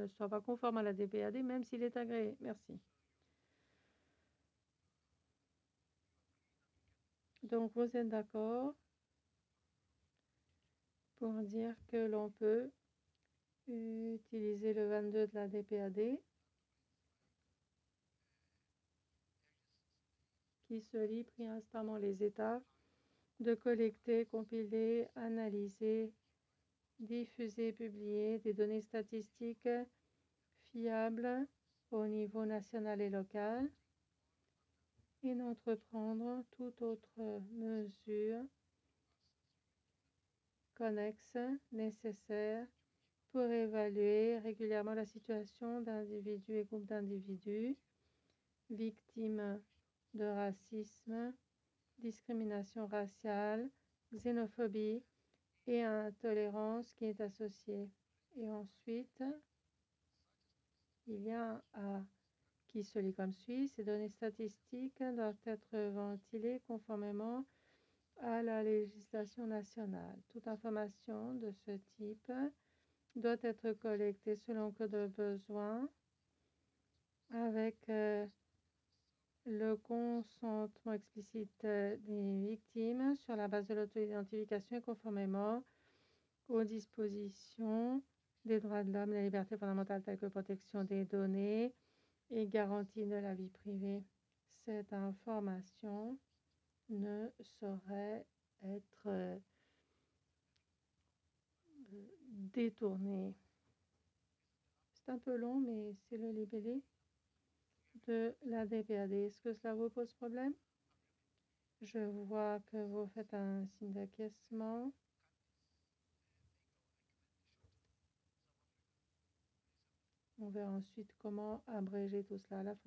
ne soit pas conforme à la DPAD, même s'il est agréé. Merci. Donc, vous êtes d'accord pour dire que l'on peut utiliser le 22 de la DPAD qui se lie pris instamment les états de collecter, compiler, analyser, diffuser, publier des données statistiques fiables au niveau national et local et d'entreprendre toute autre mesure connexe nécessaire pour évaluer régulièrement la situation d'individus et groupes d'individus victimes de racisme, discrimination raciale, xénophobie et intolérance qui est associée. Et ensuite, il y a un A qui se lit comme suit. Ces données statistiques doivent être ventilées conformément à la législation nationale. Toute information de ce type doit être collectée selon que de besoin avec le consentement explicite des victimes sur la base de l'auto-identification et conformément aux dispositions des droits de l'homme et des libertés fondamentales telles que protection des données et garantie de la vie privée. Cette information ne saurait être détournée. C'est un peu long, mais c'est le libellé de la DPAD. Est-ce que cela vous pose problème? Je vois que vous faites un signe d'acquiescement. On verra ensuite comment abréger tout cela à la